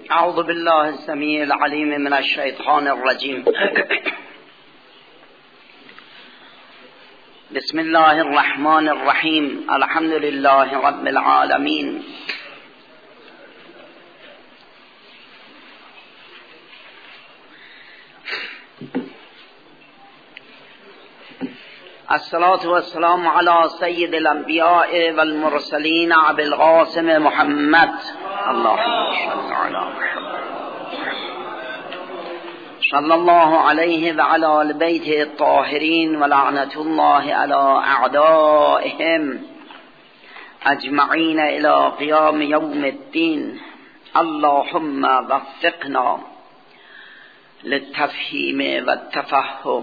اعوذ بالله السمیع العلیم من الشیطان الرجیم. بسم الله الرحمن الرحیم. الحمد لله رب العالمین. الصلاة والسلام على سید الانبیاء والمرسلین ابی القاسم محمد. اللهم صل على محمد صلی الله علیه و علی آل بیته الطاهرین و لعنت الله علی اعدائهم اجمعین الی قیام یوم الدین. اللهم وفقنا للتفهیم و التفهم.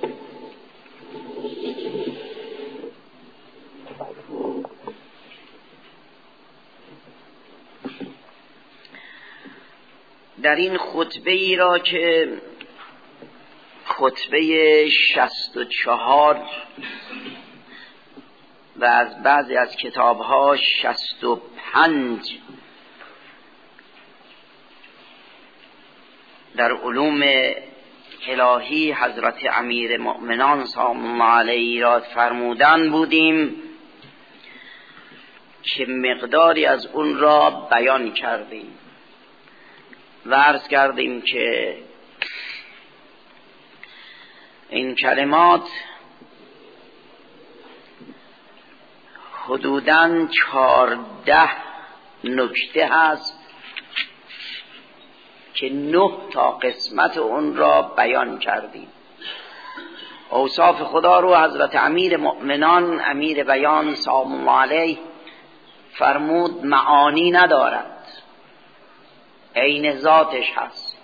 در این خطبه ای را که خطبه 64 و از بعضی از کتابها 65 در علوم الهی حضرت امیر مؤمنان سلام الله علیه را فرمودن بودیم که مقداری از اون را بیان کردیم و عرض کردیم که این کلمات حدوداً 14 نکته هست که 9 تا قسمت اون را بیان کردیم. اوصاف خدا رو حضرت امیر مؤمنان امیر بیان سلام الله علیه فرمود معانی ندارد، عین ذاتش هست.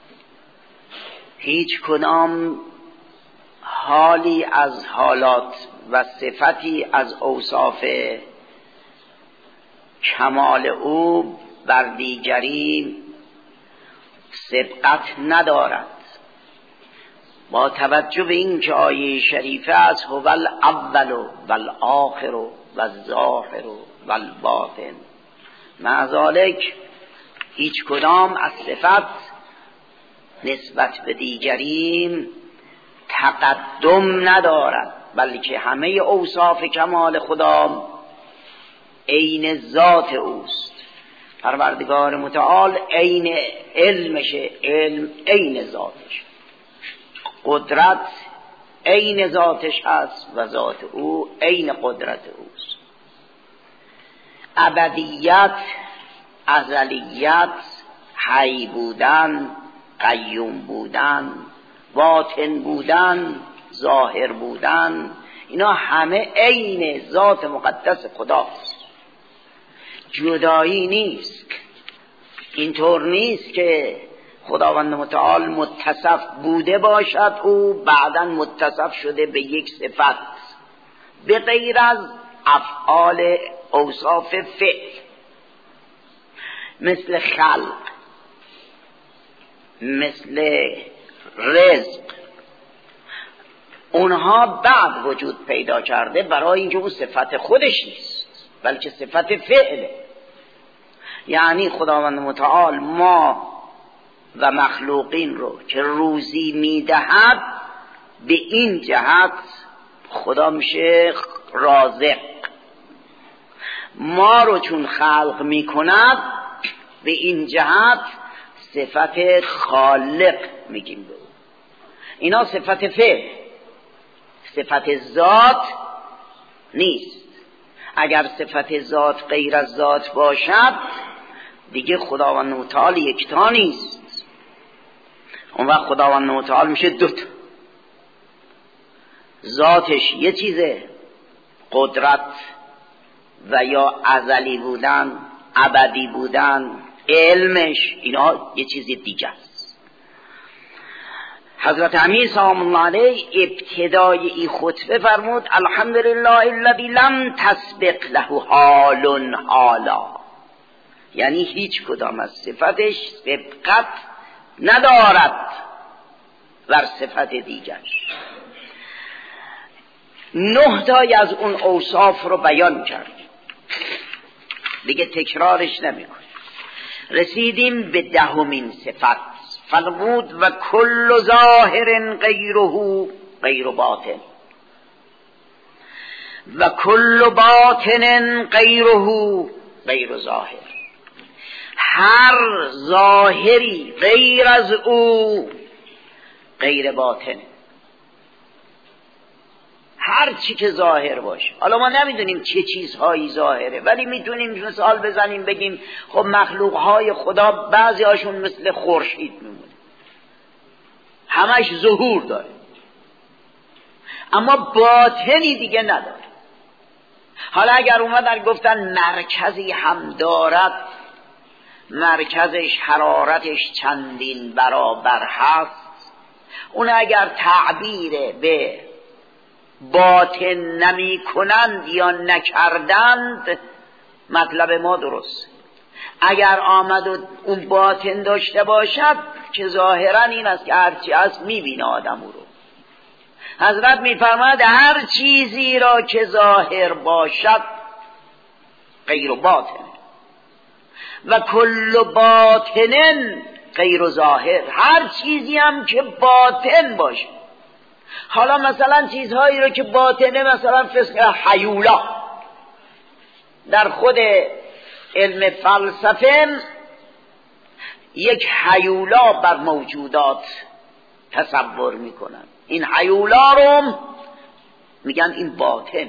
هیچ کدام حالی از حالات و صفتی از اوصاف کمال او بر دیگری سبقت ندارد. با توجه به این که آیه شریفه از هو الاول و الاخر و الظاهر و الباطن، مع ذلک هیچ کدام از صفت نسبت به دیگریم تقدم ندارد، بلکه همه اوصاف کمال خدا عین ذات اوست. پروردگار متعال عین علمشه، علم عین ذاتش، قدرت عین ذاتش هست و ذات او عین قدرت اوست. ابدیت، ازلیت، حی بودن، قیوم بودن، باطن بودن، ظاهر بودن، اینا همه عین ذات مقدس خداست. جدایی نیست. اینطور نیست که خداوند متعال متصف بوده باشد او بعداً متصف شده به یک صفت به غیر از افعال اوصاف فعل، مثل خلق، مثل رزق. اونها بعد وجود پیدا کرده برای اینکه اون صفت خودش نیست بلکه صفت فعله. یعنی خداوند متعال ما و مخلوقین رو که روزی میدهد به این جهت خدا میشه رازق، ما رو چون خلق میکند به این جهت صفت خالق میگیم به او. اینا صفت فعل، صفت ذات نیست. اگر صفت ذات غیر از ذات باشد دیگه خداوند متعال یکتا نیست. اون وقت خداوند متعال میشه دوتا. ذاتش یه چیزه، قدرت و یا ازلی بودن، ابدی بودن، علمش، اینا یه چیز دیگه است. حضرت امیر سلام الله علیه ابتدای این خطبه فرمود الحمدلله الذی لم تسبق له حال حالا، یعنی هیچ کدام از صفتش سبقت ندارد بر صفت دیگر. 9 تای از اون اوصاف رو بیان کرد، دیگه تکرارش نمیکنه. رسیدیم به دهمین صفت. فرمود و کل ظاهر غیره غیر باطن و کل باطن غیره غیر ظاهر. هر ظاهری غیر از او غیر باطنه. هر چی که ظاهر باشه، حالا ما نمیدونیم چه چیزهایی ظاهره، ولی میتونیم مثال بزنیم بگیم خب مخلوقهای خدا بعضی هاشون مثل خورشید میمونه، همش ظهور داره اما باطنی دیگه نداره. حالا اگر اومدن گفتن مرکزی هم دارد، مرکزش حرارتش چندین برابر هست، اون اگر تعبیر به باطن نمی کنند یا نکردند مطلب ما درست. اگر آمد و اون باطن داشته باشد که ظاهرا این است که هرچی هست میبینه آدم او رو. حضرت میفرماید هر چیزی را که ظاهر باشد غیر باطن و کل باطن غیر ظاهر. هر چیزی هم که باطن باشه، حالا مثلا چیزهایی رو که باطنه، مثلا فسق حیولا، در خود علم فلسفه یک حیولا بر موجودات تصور میکنن، این حیولا رو میگن این باطن.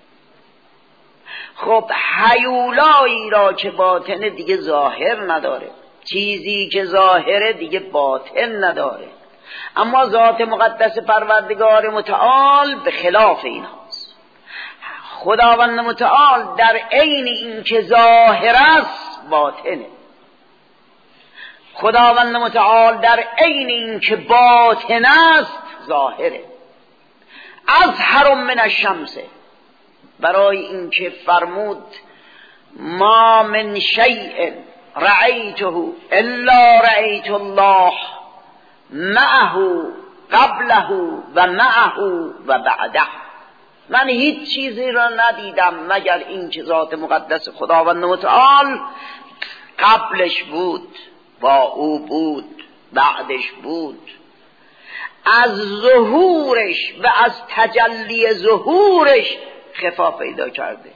خب حیولایی را که باطنه دیگه ظاهر نداره، چیزی که ظاهره دیگه باطن نداره. اما ذات مقدس پروردگار متعال به خلاف این هاست. خداوند متعال در عین این که ظاهر است باطنه، خداوند متعال در عین این که باطن است ظاهره. اظهر من الشمس، برای این که فرمود ما من شیء رأیته الا رأیت الله معه قبله و معه و بعده. من هیچ چیزی را ندیدم مگر این که ذات مقدس خداوند متعال قبلش بود، با او بود، بعدش بود. از ظهورش و از تجلی ظهورش خفا پیدا کرده.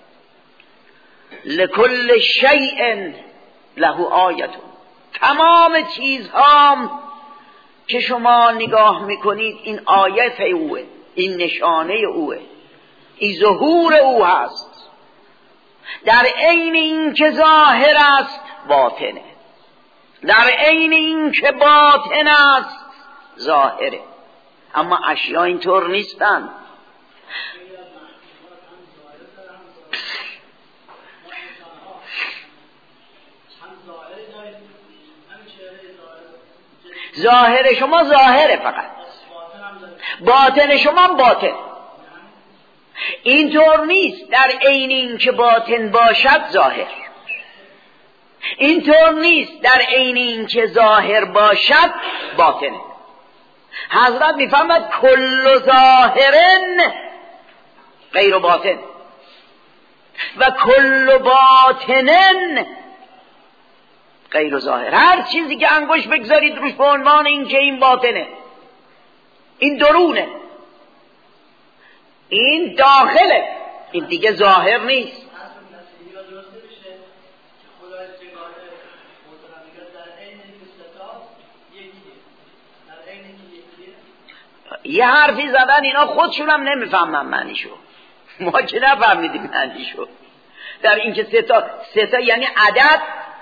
لکل شیء له آیت. تمام چیزها که شما نگاه میکنید این آیت اوه، این نشانه اوه، این ظهور او هست. در عین این که ظاهر است باطنه، در عین این که باطن است ظاهره. اما اشیاء اینطور نیستند. ظاهر شما ظاهره، فقط باطن شما باطن. اینطور نیست در عین این که باطن باشد ظاهر، اینطور نیست در عین این که ظاهر باشد باطنه. حضرت میفهمد کل ظاهرن غیر باطن و کل باطنن غیر ظاهر. هر چیزی که انگوش بگذارید روش به عنوان این که این باطنه، این درونه، این داخله، این دیگه ظاهر نیست. یه حرفی زدن اینا خودشون هم نمیفهمن معنیشو، ما که نفهمیدیم معنیشو. در این که سه تا یعنی عدد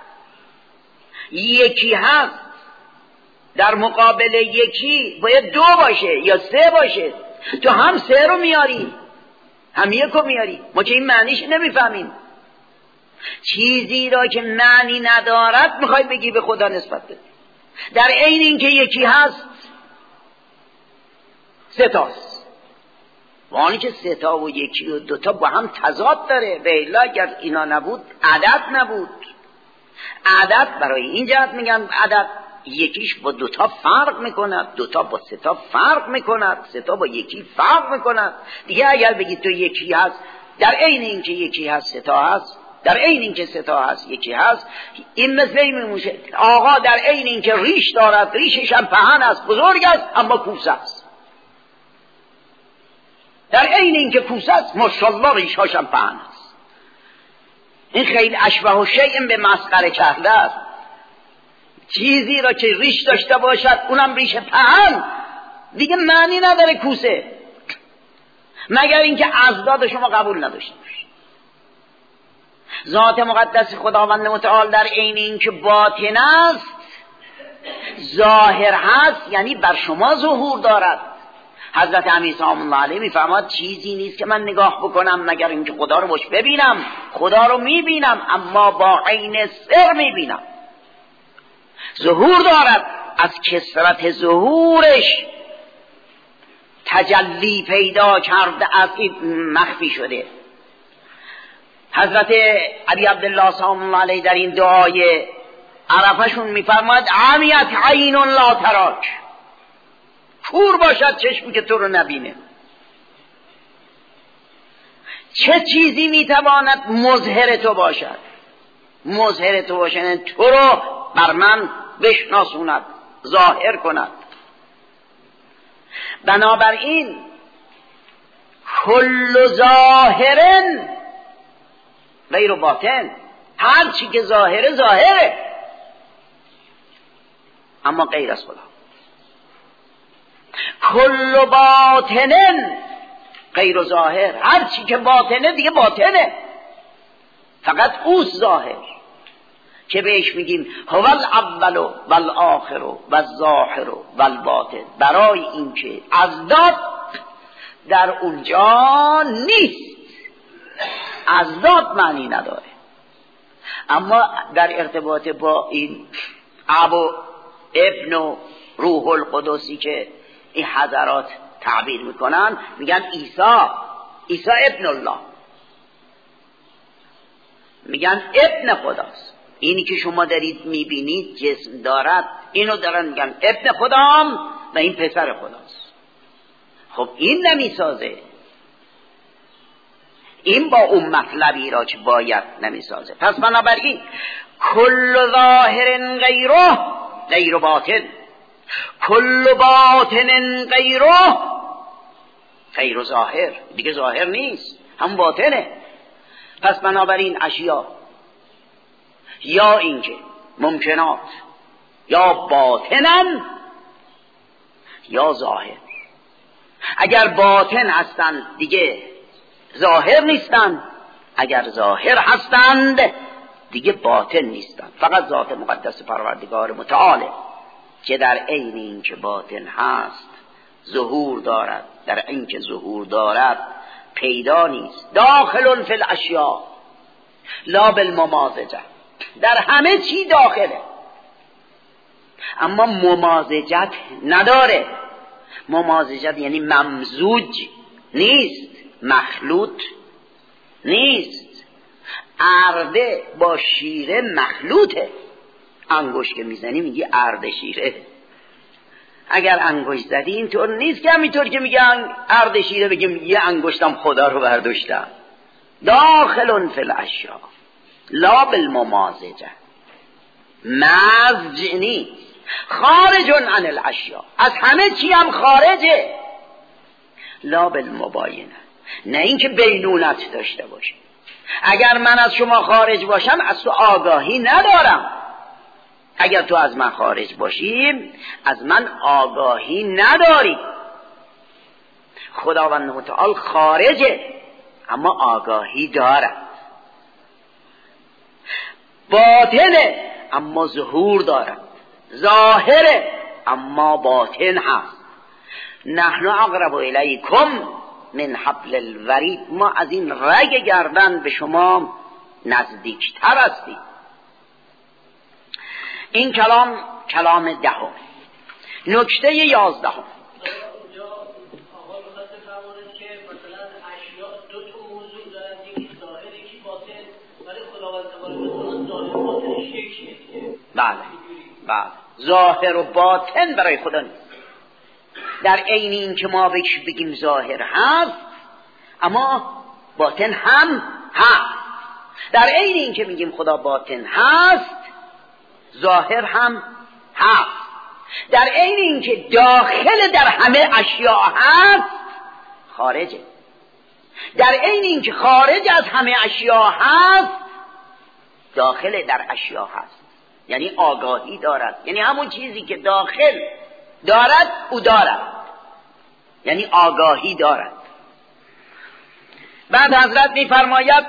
یکی هست، در مقابل یکی باید دو باشه یا سه باشه. تو هم سه رو میاری هم یک رو میاری، ما که این معنیش نمیفهمیم. چیزی را که معنی ندارد میخوای بگی به خدا نسبت بده. در عین این که یکی هست سه تاست، وانی که سه تا و یکی و دوتا با هم تضاد داره. به الا اگر اینا نبود عدد نبود. عدد برای این جهت میگن عدد یکیش با دوتا فرق میکند، دوتا با سه تا فرق میکند، سه تا با یکی فرق میکند. دیگه اگر بگید تو یکی هست در عین این که یکی هست سه تا هست در عین اینکه سه تا هست یکی هست. این مثل این میموشه آقا در عین اینکه ریش دارد، ریشش هم پهن است، بزرگ است، اما کوسه است. در عین اینکه کوسه است ماشاءالله ریشاش هم پهن است. این خیلی اشبه و شیء به مسخره کرده است. چیزی را که ریش داشته باشد اونم ریش پهن دیگه معنی نداره کوسه، مگر اینکه ازداد شما قبول نداشته باشید. ذات مقدس خداوند متعال در عین اینکه باطن است ظاهر هست، یعنی بر شما ظهور دارد. حضرت امیر سلام الله علیه میفرماد چیزی نیست که من نگاه بکنم مگر اینکه خدا رو باش ببینم. خدا رو میبینم اما با عین سر میبینم. ظهور دارد، از کثرت ظهورش تجلی پیدا کرده است، مخفی شده. حضرت ابی عبدالله سلام الله علیه در این دعای عرفشون میفرماد عمیت عین لا تراک، کور باشد چشمی که تو رو نبینه. چه چیزی میتواند مظهر تو باشد؟ مظهر تو باشد تو رو بر من بشناسوند، ظاهر کند. بنابراین کل ظاهرن غیر باطن، هر چی که ظاهره ظاهره اما غیر از خدا. کل باطنن غیر ظاهر، هر چی که باطنه دیگه باطنه، فقط اوست ظاهر که بهش میگیم هو الاول و الاخر و الظاهر و الباطن. برای اینکه ازداد در اونجا نیست، ازداد معنی نداره. اما در ارتباط با این ابن و روح القدسی که این حضرات تعبیر میکنن میگن عیسی ابن الله، میگن ابن خداست. اینی که شما دارید میبینید جسم دارد، اینو دارن میگن ابن خدام و این پسر خداست. خب این نمیسازه، این با اون مطلبی را که باید نمیسازه. پس بنابراین کل ظاهر غیره غیر باطن، کل باطن غیره غیر ظاهر، دیگه ظاهر نیست، هم باطنه. پس بنابراین اشیا یا اینکه ممکنات یا باطنن یا ظاهر. اگر باطن هستند دیگه ظاهر نیستند، اگر ظاهر هستند دیگه باطن نیستند. فقط ذات مقدس پروردگار متعاله که در عین اینکه باطن هست ظهور دارد، در اینکه ظهور دارد پیدا نیست. داخل فی الاشیاء لا بالممازجه، در همه چی داخله اما ممازجت نداره. ممازجت یعنی ممزوج نیست، مخلوط نیست. ارده با شیره مخلوطه. انگشت که میزنی میگی ارده شیره، اگر انگشت زدی اینطور نیست که همینطور که میگن ارده شیره بگیم یه انگشتم خدا رو برداشتم. داخل فی الاشیاء لا بالممازجه، مزج نیست. خارج عن الاشیاء، از همه چی هم خارجه. لا بالمباینه، نه اینکه بینونت داشته باشه. اگر من از شما خارج باشم از تو آگاهی ندارم، اگر تو از من خارج باشیم از من آگاهی نداری. خداوند متعال خارجه اما آگاهی دارد. باطنه اما ظهور دارد، ظاهره اما باطن هست. نحن اقرب الیکم من حبل الورید، ما از این رگ گردن به شما نزدیکتر هستیم. این کلام دهم. نکته 11. بله ظاهر و باطن برای خدا نیست. در عین این که ما بگیم ظاهر هست اما باطن هم هست. در عین این که میگیم خدا باطن هست، ظاهر هم هست. در عین این که داخل در همه اشیاء هست، خارجه. در عین این که خارج از همه اشیاء هست، داخل در اشیاء هست. یعنی آگاهی دارد، یعنی همون چیزی که داخل دارد او دارد، یعنی آگاهی دارد. بعد حضرت می‌فرماید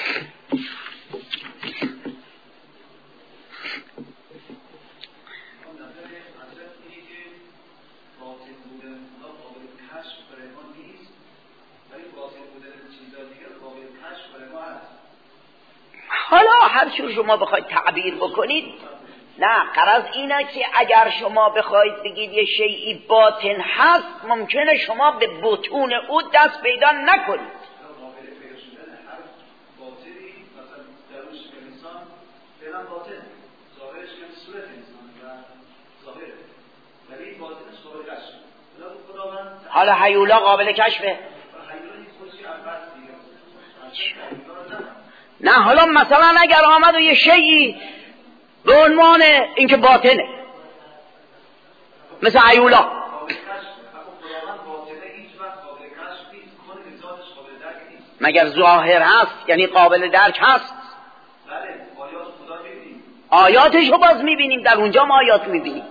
حالا هر چون شما بخواید تعبیر بکنید، نه، غرض اینه که اگر شما بخواید بگید یه شیئی باطن هست، ممکنه شما به بطون او دست پیدا نکنید. حالا هیولا قابل کشفه؟ نه، حالا مثلا اگر آمد و یه شیئی به عنوان اینکه باطنه، مثل هیولا، مگر ظاهر هست یعنی قابل درک هست؟ آیاتشو باز میبینیم، در اونجا ما آیات میبینیم.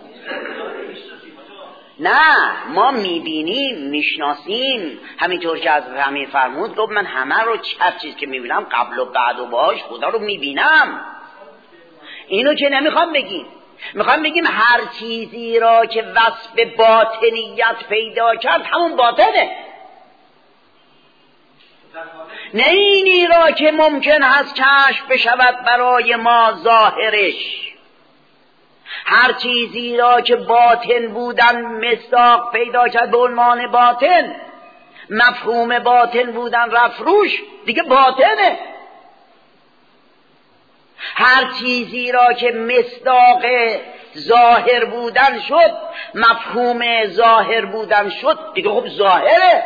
نه، ما میبینیم، میشناسیم، همینطور که از همین فرمود گفت من همه رو هر چیز که میبینم قبل و بعد و باش خدا رو میبینم. اینو که نمیخوام بگیم، میخوام بگیم هر چیزی را که وصف باطنیت پیدا کرد همون باطنه، نه اینی را که ممکن هست کشف بشود برای ما ظاهرش. هر چیزی را که باطن بودن مصداق پیدا کرد به عنوان باطن، مفهوم باطن بودن رفت روش، دیگه باطنه. هر چیزی را که مصداق ظاهر بودن شد، مفهوم ظاهر بودن شد، دیگه خب ظاهره.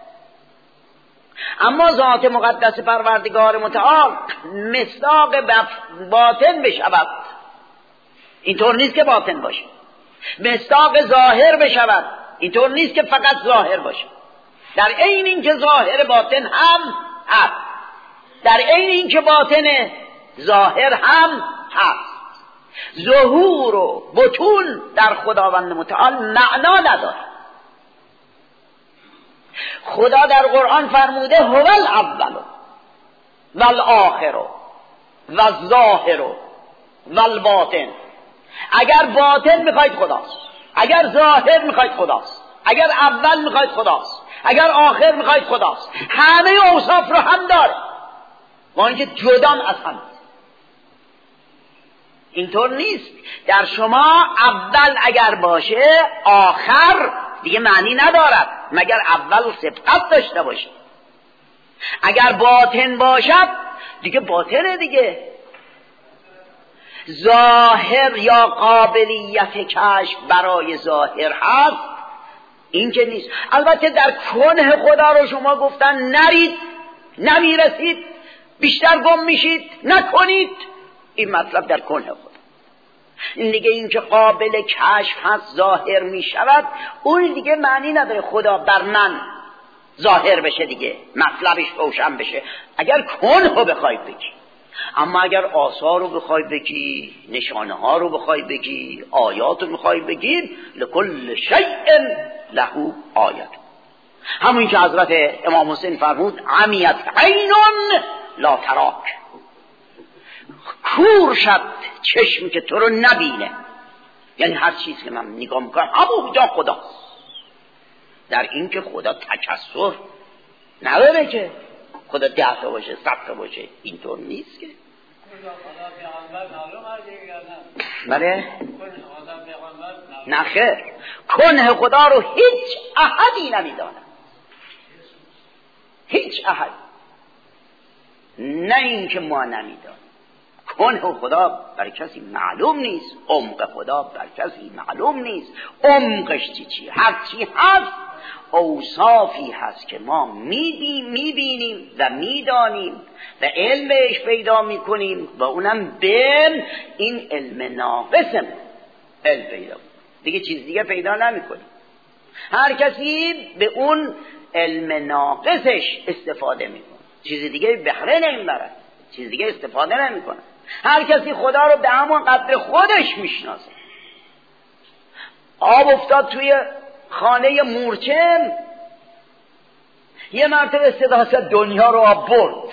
اما ذات مقدس پروردگار متعال مصداق باطن بشود، اینطور نیست که باطن باشه. مصداق ظاهر بشود، اینطور نیست که فقط ظاهر باشه. در عین این که ظاهر باطن هم هست، در عین این که باطن ظاهر هم هست. ظهور و بطون در خداوند متعال معنا نداره. خدا در قرآن فرموده هو الاول و الاخر و الظاهر و الباطن. اگر باطن میخواید خداست، اگر ظاهر میخواید خداست، اگر اول میخواید خداست، اگر آخر میخواید خداست، همه اوصاف رو هم داره، با اینکه جدان از هم. اینطور نیست. در شما اول اگر باشه آخر دیگه معنی ندارد، مگر اول سبقت داشته باشه. اگر باطن باشد دیگه باطنه دیگه. ظاهر یا قابلیت کشف برای ظاهر هست، این که نیست. البته در کنه خدا رو شما گفتن نرید، نمیرسید، بیشتر گم میشید، نکنید. این مطلب در کنه خدا. این دیگه این که قابل کشف هست ظاهر میشود، اون دیگه معنی نداره خدا بر من ظاهر بشه دیگه، مطلبش روشن بشه اگر کنه رو بخوای بگی. اما اگر آثار رو بخوای بگی، نشانه ها رو بخوای بگی، آیات رو بخوای بگی، لکل شیء له آیت. همون که حضرت امام حسین فرمود عمیت عین لا تراک، کور شد چشم که تو رو نبینه. یعنی هر چیز که من نگاه میکنم همون جا خداست. در این که خدا تکثر نداره که خدا 10 تا باشه 100 تا باشه، اینطور نیست که. بله نه خیر، کنه خدا رو هیچ احدی نمیداند، هیچ احد. نه این که ما نمیدانیم، کنه خدا بر کسی معلوم نیست، عمق خدا بر کسی معلوم نیست. عمقش چی هرچی هست اوصافی هست که ما میبینیم و میدانیم و علم بهش پیدا میکنیم و اونم به این علم ناقصم علم پیدا دیگه، چیز دیگه پیدا نمیکنیم. هر کسی به اون علم ناقصش استفاده میکنه، چیز دیگه بهره نمیبره، چیز دیگه استفاده نمیکنه. هر کسی خدا رو به همون قدر خودش میشناسه. آب افتاد توی خانه مورچه، یه مرتبه صدا زد دنیا رو آب برد.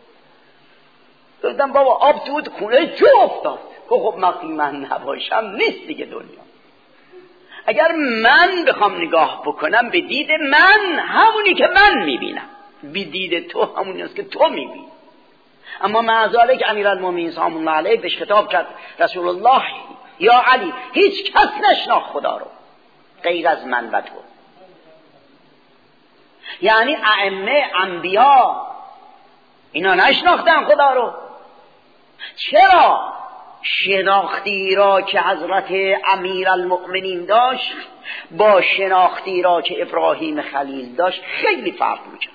گفتم بابا آب تو خونه جو افتاد. خب وقتی من نباشم نیست دیگه دنیا. اگر من بخوام نگاه بکنم به دید من، همونی که من میبینم، به دید تو همونی است که تو میبینی. اما معذاله که امیرالمومنین سلام الله علیه بهش خطاب کرد رسول الله یا علی هیچ کس نشناخت خدا رو غیر از من و تو. یعنی ائمه انبیا اینا نشناختن خدا رو. چرا؟ شناختی را که حضرت امیرالمؤمنین داشت با شناختی را که ابراهیم خلیل داشت خیلی فرق میکرد.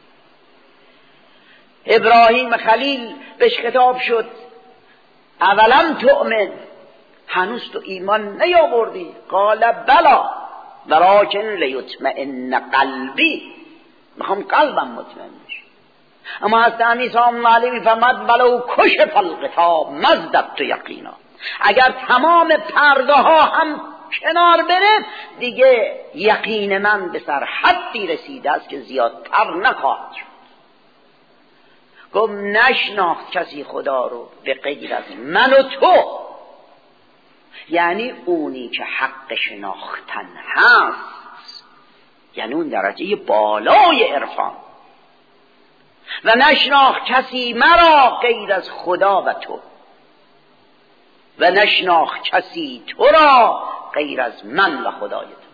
ابراهیم خلیل بهش خطاب شد اولم تؤمن، هنوز تو ایمان نیاوردی؟ قال بلا ولکن لیطمئن قلبی، میخوام قلبم مطمئن بشه. اما از تعمی سلام الله علیه میفرماد ولو کشف الغطا مزددت یقینا، اگر تمام پرده ها هم کنار بره دیگه یقین من به سر حدی رسیده است که زیادتر نخواهد شد. گفت نشناخت کسی خدا رو به غیر از من و تو، یعنی اونی که حق شناختن هست، یعنی اون درجه بالای عرفان. و نشناخت کسی مرا غیر از خدا و تو، و نشناخت کسی تو را غیر از من و خدای تو.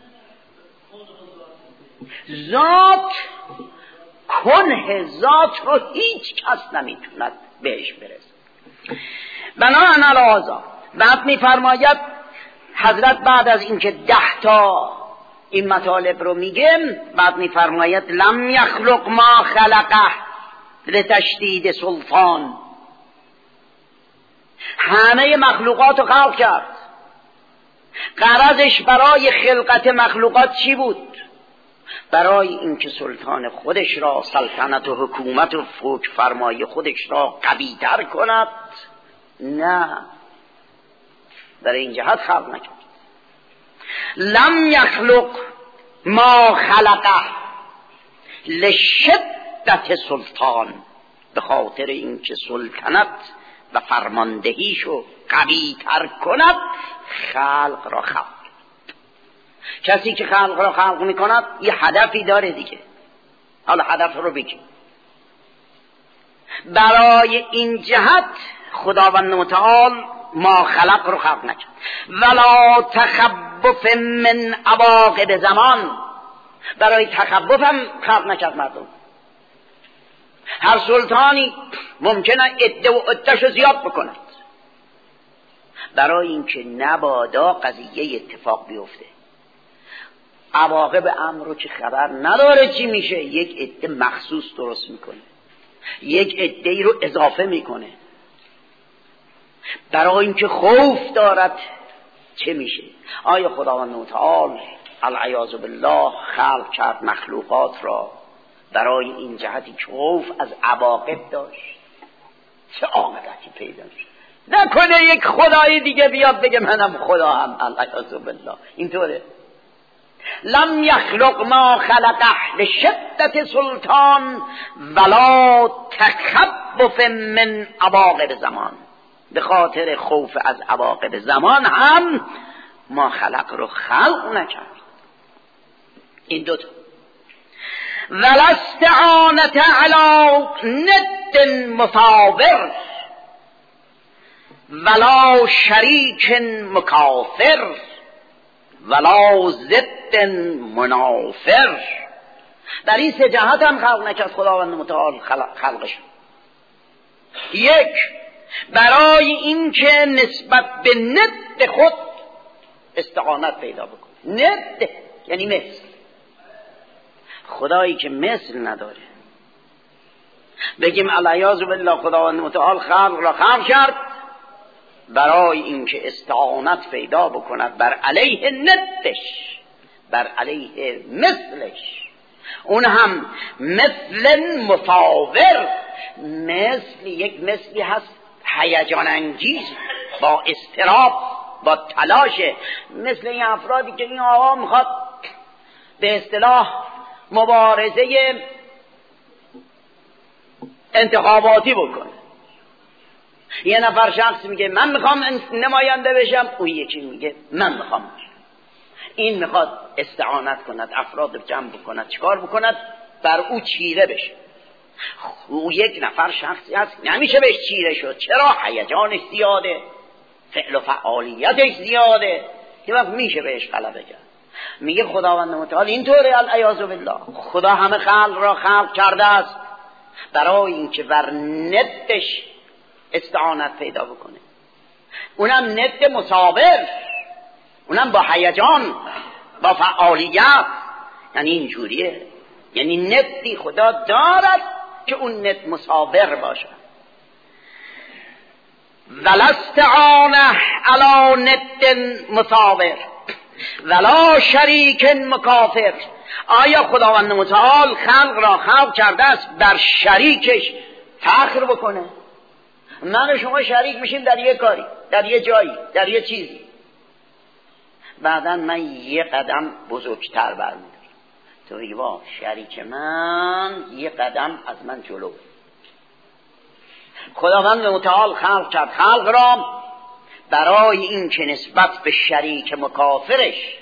ذات کنه ذات رو هیچ کس نمیتوند بهش برسه. بنابراین الازا بعد میفرماید حضرت بعد از اینکه 10 تا این مطالب رو میگه بعد میفرماید لم یخلق ما خلقه لتشدید سلطان، همه مخلوقات رو خلق کرد. غرضش برای خلقت مخلوقات چی بود؟ برای اینکه سلطان خودش را، سلطنت و حکومت و فوق فرمایی خودش را قوی تر کند؟ نه، برای این جهت خلق نکرد. لم یخلق ما خلقه لشدت سلطان، به خاطر اینکه سلطنت و فرماندهیشو قوی تر کند خلق را خلق. کسی که خلق را خلق میکند یه هدفی داره دیگه. حالا هدف رو بگیم. برای این جهت خداوند متعال ما خلق رو خلق نکرد. ولا تخبف من عواقب زمان، برای تخبف هم خلق نکرد مردم. هر سلطانی ممکنه عده و عده‌شو زیاد بکند برای اینکه نبادا قضیه اتفاق بیفته. عواقب امر رو که خبر نداره چی میشه، یک عده مخصوص درست میکنه، یک عده رو اضافه میکنه. برای اینکه خوف دارد چه میشه؟ آیا خداوند متعال العیاذ بالله خلق کرد مخلوقات را برای این جهتی که خوف از عواقب داشت؟ چه عاقبتی پیدا شد؟ نکنه یک خدای دیگه بیاد بگه منم خدا هم، العیاذ بالله. اینطوره. لم یخلق ما خلقه لشدت سلطان ولا تخبف من عواقب زمان، به خاطر خوف از عواقب زمان هم ما خلق رو خلق نکرد. این دوتا. ولا استعانت علی ند مصاور ولا شریک مکافر ولا ضد منافر. در این 3 جهت هم خلق نکرد خداوند متعال خلقش. 1 برای اینکه نسبت به ند خود استعانت پیدا بکنه. ند یعنی مثل. خدایی که مثل نداره. بگیم علیاذ بالله خداوند متعال خلق را خلق کرد برای اینکه استعانت پیدا بکند بر علیه ندش، بر علیه مثلش، اون هم مثل مصاور، مثل یک مثلی هست هیجان انگیز، با اضطراب، با تلاش، مثل این افرادی که این آقا میخواد به اصطلاح مبارزه انتخاباتی بکنه. یه نفر شخص میگه من میخوام نماینده بشم، اون یکی میگه من میخوام. این میخواد استعانت کند، افراد جمع بکند، چیکار بکند؟ بر او چیره بشه. او یک نفر شخصی هست نمیشه بهش چیره شد. چرا؟ هیجانش زیاده، فعل و فعالیتش زیاده، یه وقت میشه بهش غلبه کرد. میگه خداوند متعال اینطوره العیاذ بالله. خدا همه خلق را خلق کرده است برای اینکه بر ندش استعانت پیدا بکنه، اونم ند مصابر، اونم با هیجان، با فعالیت. یعنی اینجوریه، یعنی ندی خدا دارد که اون ند مصابر باشه. ولا استعانه علی ند مصابر ولا شریک مکافر. آیا خداوند متعال خلق را خلق کرده است بر شریکش فخر بکنه؟ من و شما شریک میشیم در یه کاری، در یه جایی، در یه چیزی، بعدا من یه قدم بزرگتر برمیدارم، تو میگی وا شریک من یه قدم از من جلو. خداوند متعال خلق کرد خلق را برای این که نسبت به شریک مکافرش،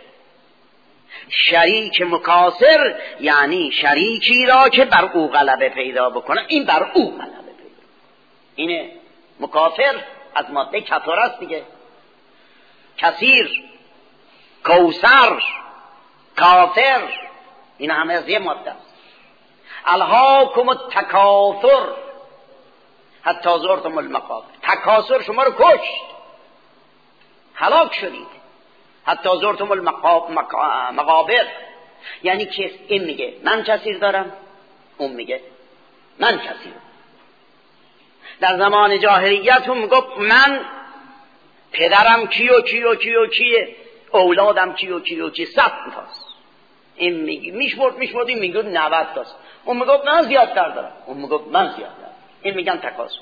شریک مکاسر یعنی شریکی را که بر او غلبه پیدا بکنه، این بر او غلبه پیدا. اینه مکافر از ماده کفر است دیگه. کثیر، کوثر، کافر، این همه از یه ماده است. الهاکم التکاثر حتی زرتم المقابر. تکاثر شما رو کشت، هلاک شدید. حتی زرتم المقابر یعنی که این میگه من کثیر دارم، اون میگه من کثیرم. در زمان جاهلیت هم میگفت من پدرم کیو کیو کیو کیه، اولادم کیو کیو کیه، 100 تاست. این میگه میشمرد این میگه 90 تاست. اون میگفت من زیادتر دارم، اون میگفت من زیادتر. این میگن تکاسر.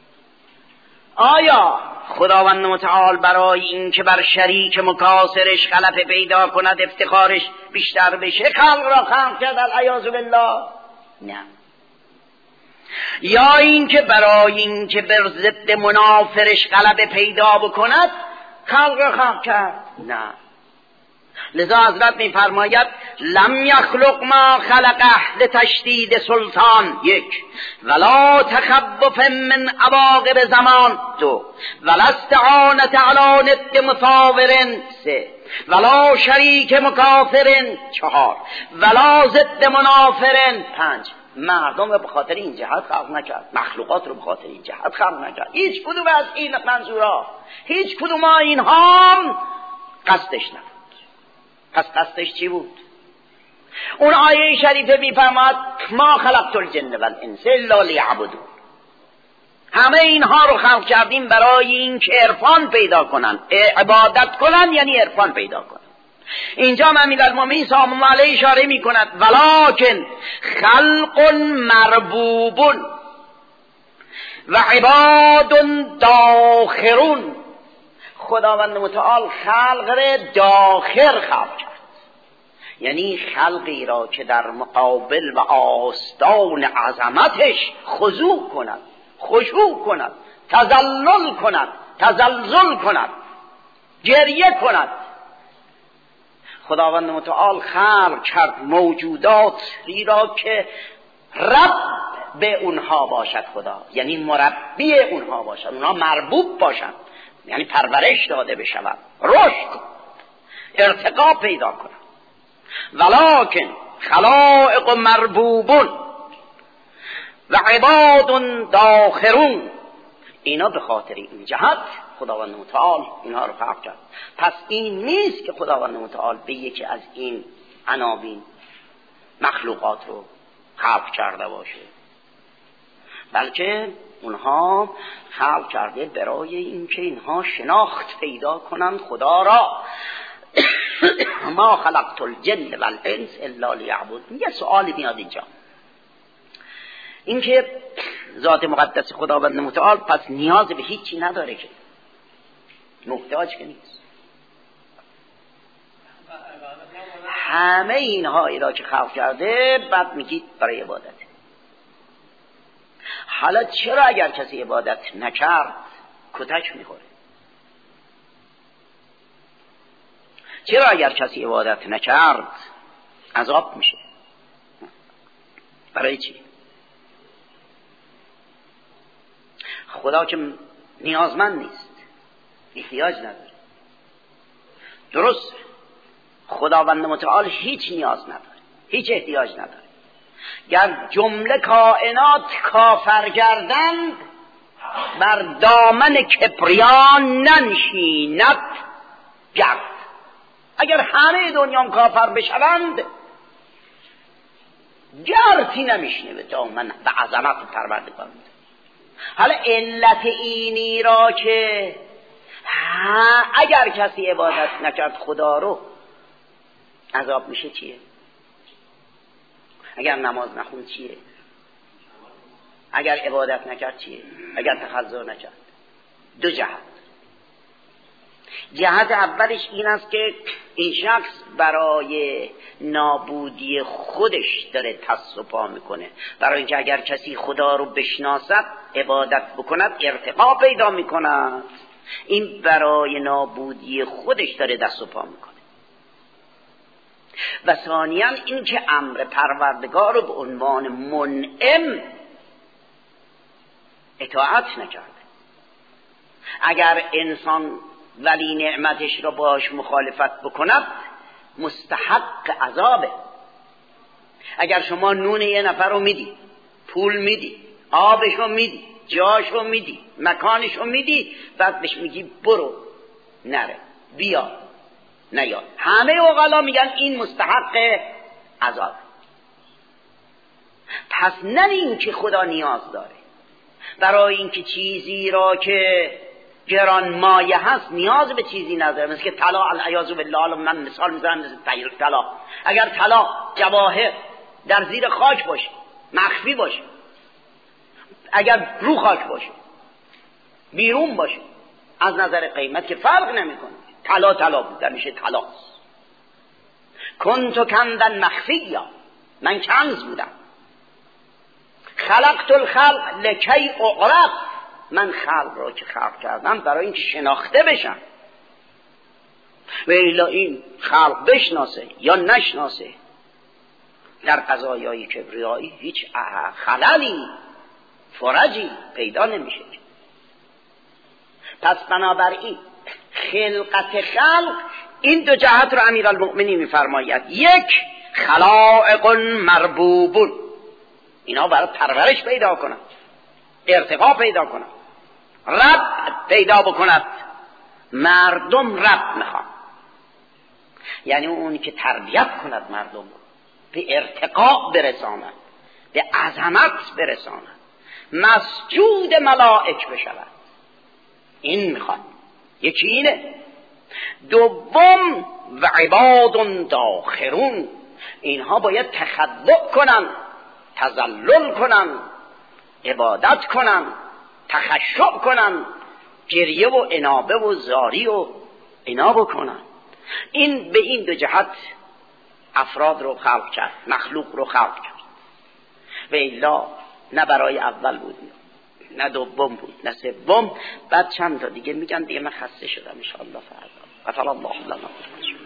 آیا خداوند متعال برای این که بر شریک مکاسرش غلبه پیدا کند افتخارش بیشتر بشه خلق را خلق کرد العیاذ بالله؟ نه. یا این که برای این که بر ضد منافرش غلبه پیدا بکند خلق را خلق کرد؟ نه. لذا حضرت می فرماید لم یخلق ما خلقه لتشدید سلطان، یک، ولا تخبف من عواقب زمان، دو، ولا استعانت علی ند مصاور، سه، ولا شریک مکافر، چهار، ولا ضد منافر، پنج. مردم رو به خاطر این جهت خلق نکرد، مخلوقات رو به خاطر این جهت خلق نکرد. هیچ کدوم از این منظورها، هیچ کدوم اینها قصدش نبود. پس قصدش چی بود؟ اون آیه شریفه میفرماد ما خلقت الجن والانس الا لیعبدون. همه اینها رو خلق کردیم برای این که عرفان پیدا کنن، عبادت کنن یعنی عرفان پیدا کنن. اینجا امیرالمومنین سلام الله علیه اشاره میکند ولکن خلق مربوب و عباد داخرون. خداوند متعال خلق را داخر خلق کرد، یعنی خلقی را که در مقابل و آستان عظمتش خضوع کند، خشوع کند، تذلل کند، تزلزل کند، گریه کند. خداوند متعال خلق کرد موجوداتی را که رب به اونها باشد خدا، یعنی مربی اونها باشد، اونها مربوب باشند، یعنی پرورش داده بشود، رشد، ارتقا پیدا کنند. ولکن خلائق مربوبون و عباد داخرون. اینا به خاطر این جهت خداوند متعال اینها رو خلق کرد. پس این نیست که خداوند متعال به یکی از این عناوین مخلوقات رو خلق کرده باشه، بلکه اونها خلق کرده برای اینکه اینها شناخت پیدا کنند خدا را. ما خلقت الجن والانس الا لیعبدون. یه سوالی میاد اینجا، اینکه ذات مقدس خداوند متعال پس نیاز به هیچی نداره، که محتاج که نیست. همه اینهایی را که خلق کرده بعد میگید برای عبادت. حالا چرا اگر کسی عبادت نکرد کتک میخوره؟ چرا اگر کسی عبادت نکرد عذاب میشه؟ برای چی؟ خدا که نیازمند نیست، احتیاج نداره. درست، خداوند متعال هیچ نیاز نداره، هیچ احتیاج نداره. گر جمله کائنات کافر گردند بر دامن کبریان ننشیند گرد. اگر همه دنیا کافر بشوند گردی نمیشنه به دامن به عظمت پروردگار. حالا علت اینی را که اگر کسی عبادت نکرد خدا رو عذاب میشه چیه؟ اگر نماز نخوند چیه؟ اگر عبادت نکرد چیه؟ اگر تخضع نکرد؟ دو جهت. جهت اولش این است که این شخص برای نابودی خودش داره دست و پا میکنه، برای اینکه اگر کسی خدا رو بشناسد عبادت بکند ارتقا پیدا میکند. این برای نابودی خودش داره دست و پا میکنه. و ثانیاً این که امر پروردگار رو به عنوان منعم اطاعت نکرده. اگر انسان ولی نعمتش را باش مخالفت بکند مستحق عذابه. اگر شما نون یه نفر رو میدی، پول میدی، آبش رو میدی، جاش رو میدی، مکانش رو میدی، بعد بهش میگی برو نره بیا نیاد، همه عقلا میگن این مستحق عذاب. پس نه این که خدا نیاز داره، برای اینکه چیزی را که گران مایه هست نیاز به چیزی نداره. مثل که طلا العیاذ بالله، من مثال میزنم مثل طلا. اگر طلا جواهر در زیر خاک باشه مخفی باشه، اگر رو خاک باشه بیرون باشه، از نظر قیمت که فرق نمیکنه، طلا بود میشه طلا. کنت کندن مخفیا، من کنز بودم. خلقت الخلق لکی اعرف، من خلق را که خلق کردم برای اینکه شناخته بشم. و الا این خلق بشناسه یا نشناسه در قضایای کبریایی هیچ خللی فرجی پیدا نمیشه. پس بنابراین خلقت خلق این دو جهت رو امیرالمؤمنین میفرماید. یک، خلائق مربوبون، اینا برای پرورش پیدا کنند، ارتقا پیدا کنند، رب پیدا بکند. مردم رب میخوان، یعنی اونی که تربیت کند مردم رو، به ارتقا برساند، به عظمت برساند، مسجود ملائک بشود. این میخوان. یکی اینه. دوم، و عباد داخرون، اینها باید تخضع کنن، تذلل کنن، عبادت کنن، تخشع کنن، گریه و انابه و زاری و اینا بکنن. این به این دو جهت افراد رو خلق کرد، مخلوق رو خلق کرد. و الا نه برای اول بود، نه دوم بود، نه سوم. بعد چند تا دیگه میگن دیگه من خسته شدم ان شاء الله فردا. غفر الله لنا.